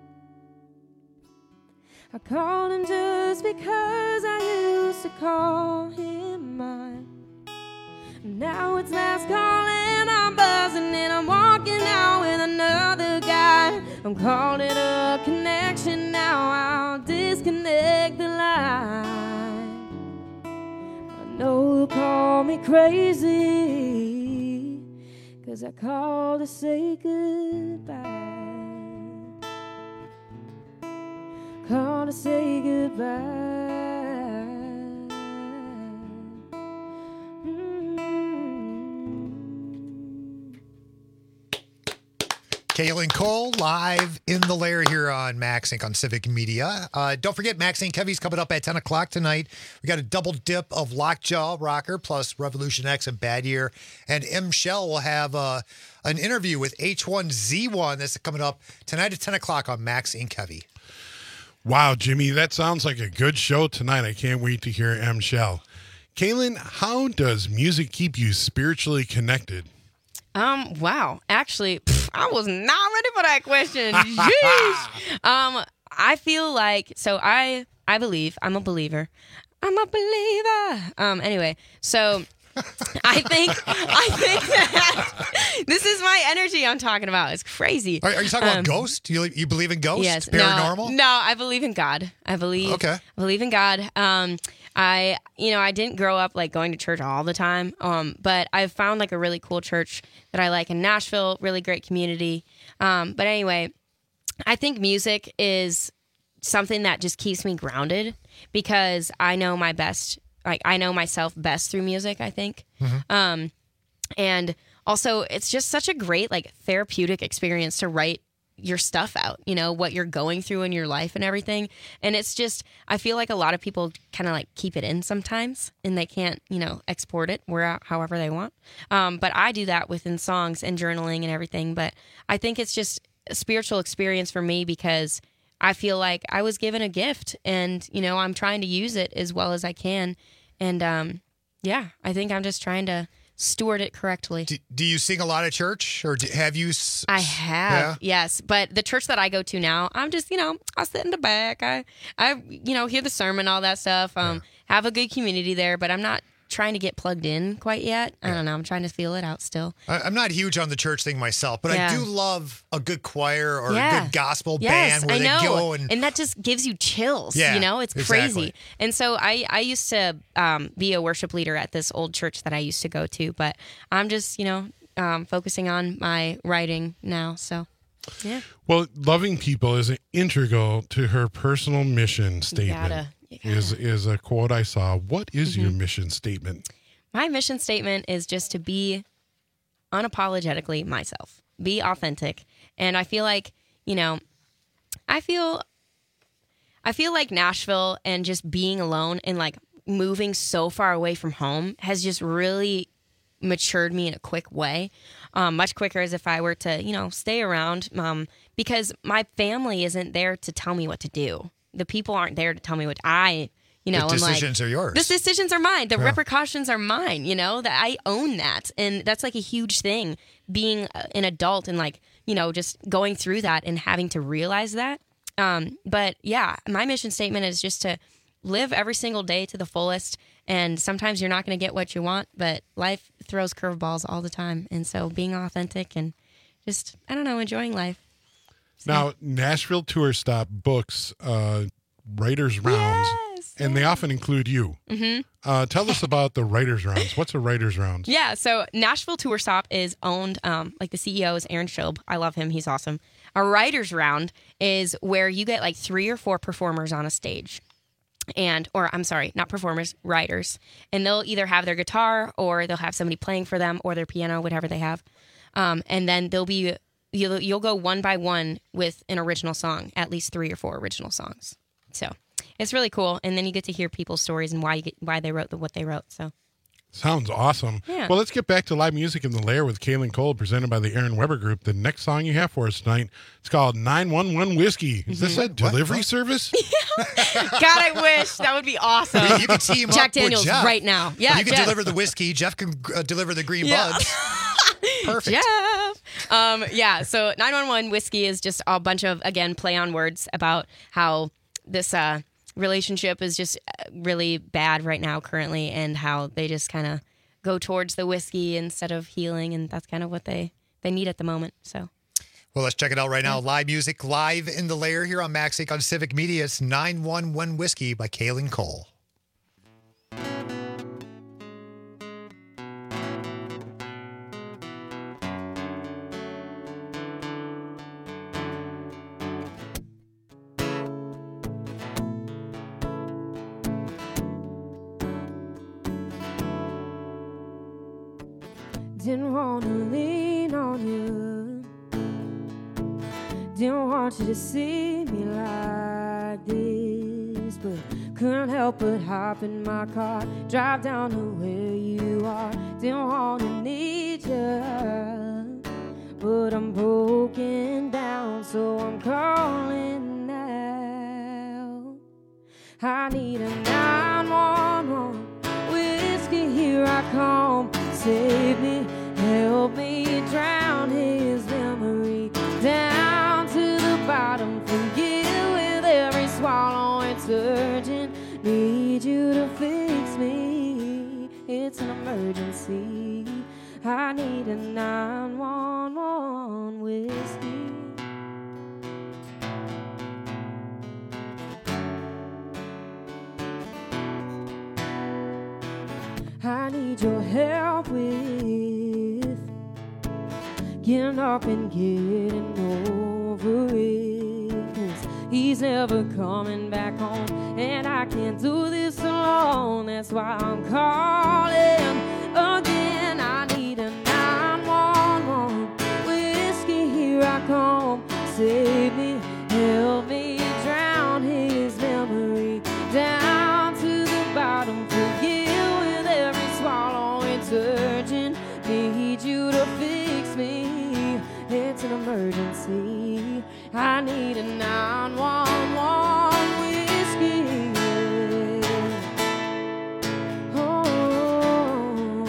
I called him just because I used to call him mine. Now it's last call and I'm buzzing and I'm walking out with another guy. I'm calling it a connection, now I'll disconnect the line. I know you'll call me crazy, 'cause I called to say goodbye. Call to say goodbye. Kaylin Cole, live in the Lair here on Max Inc. on Civic Media. Don't forget, Max Inc. Heavy's coming up at 10 o'clock tonight. We got a double dip of Lockjaw Rocker plus Revolution X and Bad Year. And M. Shell will have an interview with H1Z1 that's coming up tonight at 10 o'clock on Max Inc. Heavy. Wow, Jimmy, that sounds like a good show tonight. I can't wait to hear M. Shell. Kaylin, how does music keep you spiritually connected? Wow. Actually, I was not ready for that question. Jeez. I feel like, so I believe, I'm a believer. Anyway, so I think that this is my energy I'm talking about. It's crazy. Are you talking about ghosts? You believe in ghosts? Yes. Paranormal? No, I believe in God. I believe in God. I didn't grow up like going to church all the time. But I've found like a really cool church that I like in Nashville, really great community. But anyway, I think music is something that just keeps me grounded because I know my best. Like I know myself best through music, I think. Mm-hmm. And also it's just such a great like therapeutic experience to write your stuff out, what you're going through in your life and everything. And it's just, I feel like a lot of people kind of like keep it in sometimes and they can't, export it however they want. But I do that within songs and journaling and everything. But I think it's just a spiritual experience for me because I feel like I was given a gift and, I'm trying to use it as well as I can. And, I think I'm just trying to steward it correctly. Do you sing a lot at church or have you? I have, yes. But the church that I go to now, I'm just, I'll sit in the back. I hear the sermon, all that stuff. Have a good community there, but I'm not trying to get plugged in quite yet. I don't know. I'm trying to feel it out still. I'm not huge on the church thing myself, but I do love a good choir or a good gospel band where they go and that just gives you chills. It's crazy. Exactly. And so I used to be a worship leader at this old church that I used to go to, but I'm just focusing on my writing now. So. Yeah. Well, loving people is integral to her personal mission statement. Is a quote I saw. What is your mission statement? My mission statement is just to be unapologetically myself, be authentic. And I feel like, I feel like Nashville and just being alone and like moving so far away from home has just really matured me in a quick way, much quicker as if I were to, stay around, because my family isn't there to tell me what to do. The people aren't there to tell me what the decisions are yours. The decisions are mine. The repercussions are mine, that I own that. And that's like a huge thing, being an adult and like, just going through that and having to realize that. But yeah, my mission statement is just to live every single day to the fullest. And sometimes you're not going to get what you want, but life throws curveballs all the time. And so being authentic and just, enjoying life. Now, Nashville Tour Stop books writers' rounds, and they often include you. Mm-hmm. Tell us about the writers' rounds. What's a writers' rounds? Yeah, so Nashville Tour Stop is owned, like the CEO is Aaron Shobe. I love him. He's awesome. A writers' round is where you get like 3 or 4 performers on a stage. Not performers, writers. And they'll either have their guitar or they'll have somebody playing for them or their piano, whatever they have. And then you'll go one by one with an original song, at least 3 or 4 original songs. So it's really cool. And then you get to hear people's stories and why they wrote what they wrote. So sounds awesome. Yeah. Well, let's get back to live music in the Lair with Kaylin Cole, presented by the Aaron Weber Group. The next song you have for us tonight, it's called 911 Whiskey. Is this a delivery service? God, I wish. That would be awesome. You can team Jack up Daniels with Jeff right now. Yeah, you can Jeff. deliver the whiskey. Jeff can deliver the green buds. Perfect. Jeff. So 911 Whiskey is just a bunch of, again, play on words about how this relationship is just really bad right now currently and how they just kind of go towards the whiskey instead of healing, and that's kind of what they need at the moment. So. Well, let's check it out right now. Live music, live in the Lair here on Max Inc. on Civic Media. It's 911 Whiskey by Kaylin Cole. Didn't want to lean on you. Didn't want you to see me like this, but couldn't help but hop in my car, drive down to where you are. Didn't want to need you, but I'm broken down, so I'm calling now. I need a 911 whiskey, here I come. Save me, help me drown his memory down to the bottom. Forget with every swallow, it's urgent. Need you to fix me. it's an emergency. I need a 911 whiskey. I need your help with getting up and getting over it. 'Cause he's never coming back home, and I can't do this alone. That's why I'm calling again. I need a 911 whiskey. Here I come. Save me, help me drown his memory down to the bottom. Forgive with every swallow. It's urgent. Need you to fix me. It's an emergency. I need a 911 whiskey. Oh,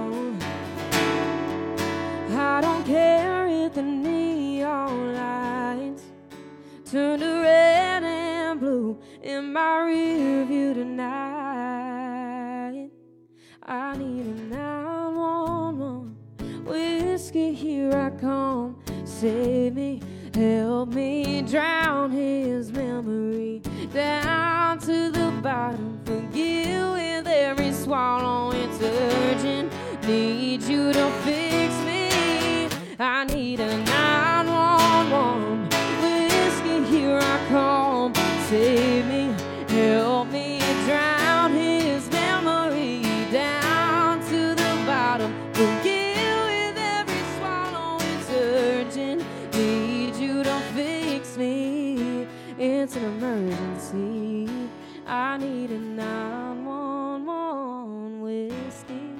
I don't care if the neon lights turn to red and blue in my rear view tonight. I need a 911 whiskey. Here I come. Save me, help me drown his memory down to the bottom. Forgive with every swallow. It's urgent. Need you to fix me. I need a 911 whiskey. Here I come. Save me, help me drown his memory down to the bottom. Forgive with every swallow. It's urgent. Need you to fix me. It's an emergency. I need a 911 whiskey.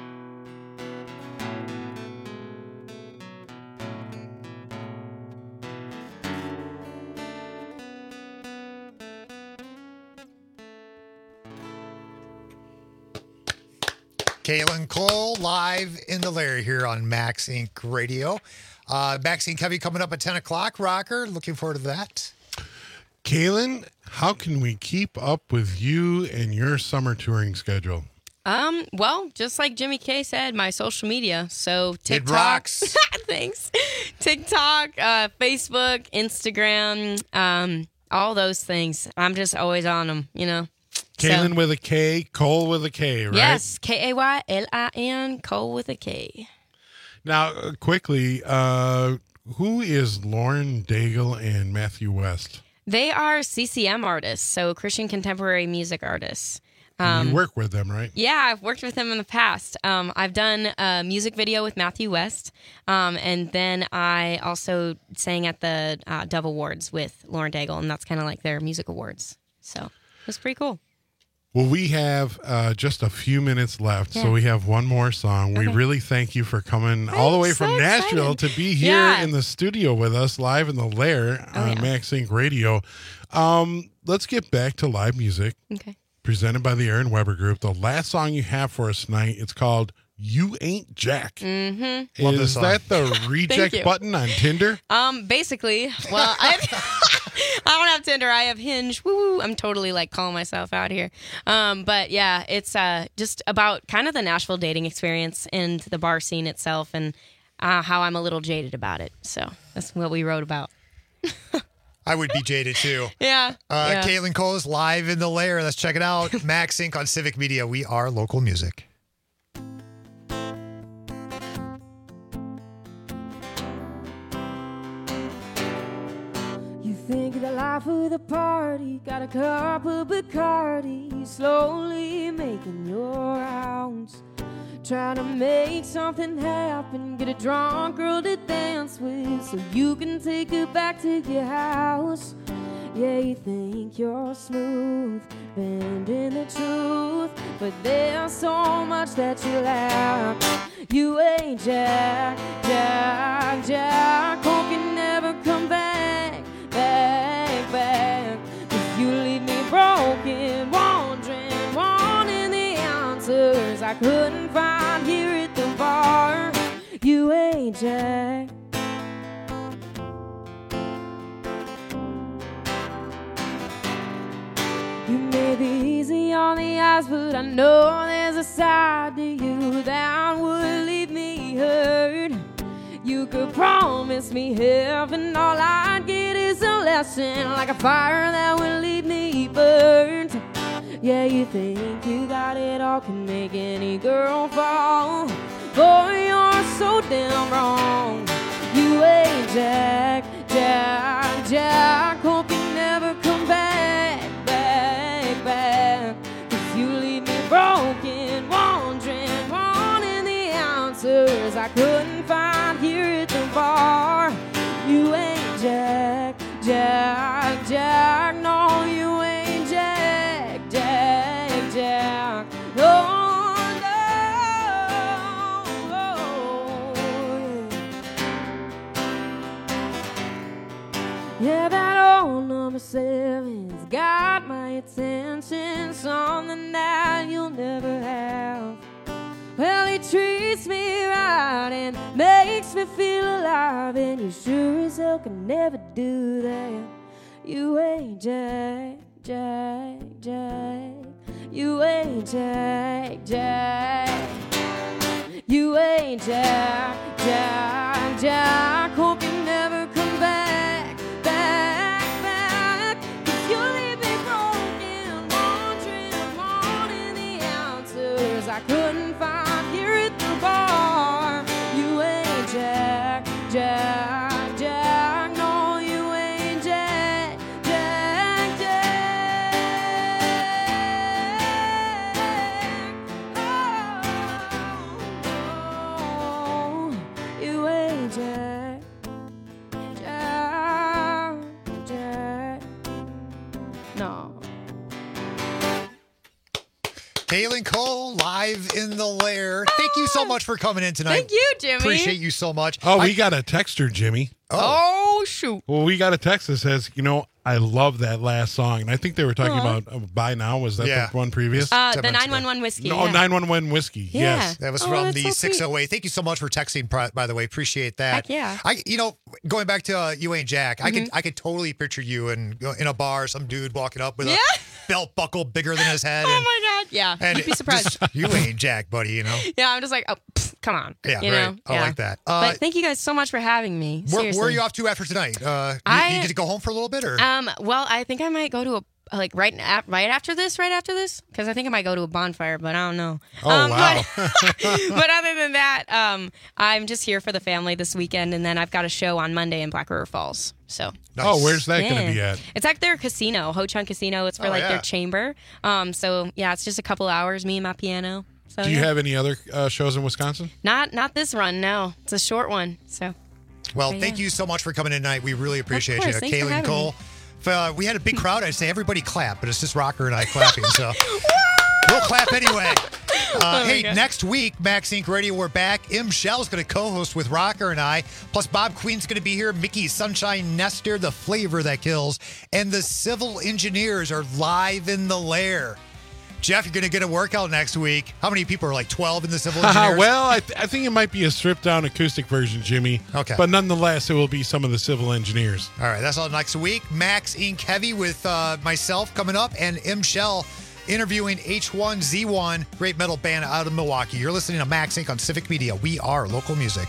Kaylin Cole live in the lair here on Max Inc. Radio. Max Inc. Heavy coming up at 10 o'clock. Rocker, looking forward to that. Kaylin, how can we keep up with you and your summer touring schedule? Well, just like Jimmy K said, my social media. So TikTok. It rocks. Thanks. TikTok, Facebook, Instagram, all those things. I'm just always on them, you know. Kaylin with a K, Cole with a K, right? Yes, Kaylin, Cole with a K. Now, quickly, who is Lauren Daigle and Matthew West? They are CCM artists, so Christian contemporary music artists. You work with them, right? Yeah, I've worked with them in the past. I've done a music video with Matthew West, and then I also sang at the Dove Awards with Lauren Daigle, and that's kind of like their music awards. So it was pretty cool. Well, we have just a few minutes left, so we have one more song. We really thank you for coming all the way from Nashville to be here in the studio with us, live in the lair on Max Inc. Radio. Let's get back to live music. Okay. Presented by the Aaron Weber Group. The last song you have for us tonight, it's called You Ain't Jack. Mm-hmm. Is that the reject button on Tinder? Basically, well, I don't have Tinder. I have Hinge. Woo! I'm totally like calling myself out here. But yeah, it's just about kind of the Nashville dating experience and the bar scene itself, and how I'm a little jaded about it. So that's what we wrote about. I would be jaded too. Yeah. Kaylin Cole is live in the lair. Let's check it out. Max Inc. on Civic Media. We are local music. You think of the life of the party, got a cup of Bacardi, slowly making your rounds. Trying to make something happen, get a drunk girl to dance with so you can take her back to your house. Yeah, you think you're smooth, bending the truth, but there's so much that you lack. You ain't Jack, Jack, Jack. Hope you never come back, back, back. 'Cause you leave me broken, wondering, wanting the answers I couldn't find here at the bar. You ain't Jack. You may be easy on the eyes, but I know there's a side to you that would leave me hurt. You could promise me heaven, all I'd get is a lesson, like a fire that would leave me burnt. Yeah, you think you got it all, can make any girl fall. Boy, you're so damn wrong. You ain't Jack, Jack, Jack. Hope you never come back, back, back. 'Cause you leave me broken, wondering, wanting the answers I couldn't find here at the bar. You ain't Jack, Jack, Jack. No, you ain't Jack, Jack, Jack. Oh, yeah, that old number 7's got my attention, something that you'll never have. Well, he treats me right and makes me feel alive, and you sure as hell can never do that. You ain't Jack, Jack, Jack. You ain't Jack, Jack. You ain't Jack, Jack, Jack. Hope you never come back, back, back. 'Cause you leave me broken, wondering, wanting the answers I couldn't find here at the bar. You ain't Jack, Jack, Jack. No, you ain't Jack, Jack, Jack. Oh, you ain't Jack, Jack, Jack. No. Kaylin Cole, live in the lair. Thank you so much for coming in tonight. Thank you, Jimmy. Appreciate you so much. Oh, we got a texter, Jimmy. Oh, shoot. Well, we got a text that says, I love that last song. And I think they were talking about Buy Now. Was that the one previous? The 911 Whiskey. No, yeah. 911 Whiskey. Yeah. Yes. That was from the 608. Thank you so much for texting, by the way. Appreciate that. Heck yeah. Going back to You Ain't Jack, I could totally picture you in a bar, some dude walking up with a belt buckle bigger than his head. Oh my God. Yeah. And You'd be surprised. You ain't Jack, buddy, Yeah, I'm just like, come on. Yeah, you right. know? I like that. But thank you guys so much for having me. Where are you off to after tonight? You get to go home for a little bit, or? Well, I think I might go to a right after this, because I think I might go to a bonfire, but I don't know. Oh wow! But other than that, I'm just here for the family this weekend, and then I've got a show on Monday in Black River Falls. So. Nice. Oh, where's that going to be at? It's at their casino, Ho Chunk Casino. It's for their chamber. So yeah, it's just a couple hours. Me and my piano. So, do you have any other shows in Wisconsin? Not this run. No, it's a short one. So. Well, thank you so much for coming in tonight. We really appreciate you, Thanks Kaylin Cole. If we had a big crowd, I'd say everybody clap, but it's just Rocker and I clapping, so we'll clap anyway. Hey, next week, Max Inc. Radio, we're back. M. Shell's going to co-host with Rocker and I. Plus, Bob Queen's going to be here. Mickey Sunshine Nestor, the flavor that kills. And the Civil Engineers are live in the lair. Jeff, you're going to get a workout next week. How many people are like 12 in the Civil Engineers? Well, I think it might be a stripped-down acoustic version, Jimmy. Okay. But nonetheless, it will be some of the Civil Engineers. All right, that's all next week. Max Inc. Heavy with myself coming up, and M. Shell interviewing H1Z1, great metal band out of Milwaukee. You're listening to Max Inc. on Civic Media. We are local music.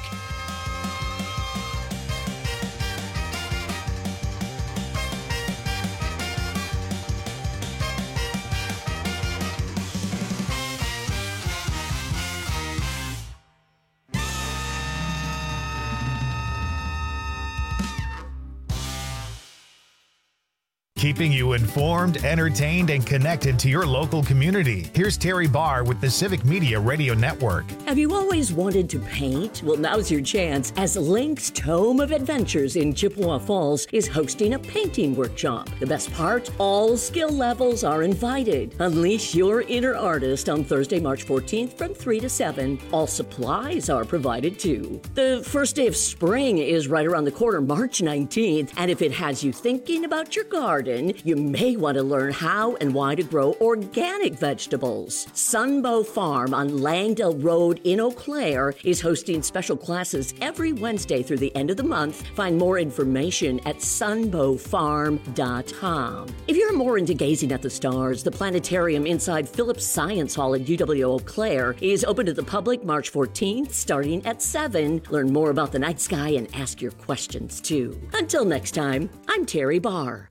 Keeping you informed, entertained, and connected to your local community. Here's Terry Barr with the Civic Media Radio Network. Have you always wanted to paint? Well, now's your chance, as Link's Tome of Adventures in Chippewa Falls is hosting a painting workshop. The best part? All skill levels are invited. Unleash your inner artist on Thursday, March 14th from 3 to 7. All supplies are provided too. The first day of spring is right around the corner, March 19th, and if it has you thinking about your garden, garden, you may want to learn how and why to grow organic vegetables. Sunbow Farm on Langdale Road in Eau Claire is hosting special classes every Wednesday through the end of the month. Find more information at sunbowfarm.com. If you're more into gazing at the stars, the planetarium inside Phillips Science Hall at UW Eau Claire is open to the public March 14th, starting at 7. Learn more about the night sky and ask your questions, too. Until next time, I'm Terry Barr.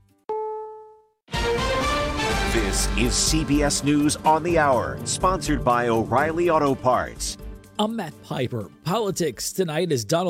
This is CBS News on the Hour, sponsored by O'Reilly Auto Parts. I'm Matt Piper. Politics tonight as Donald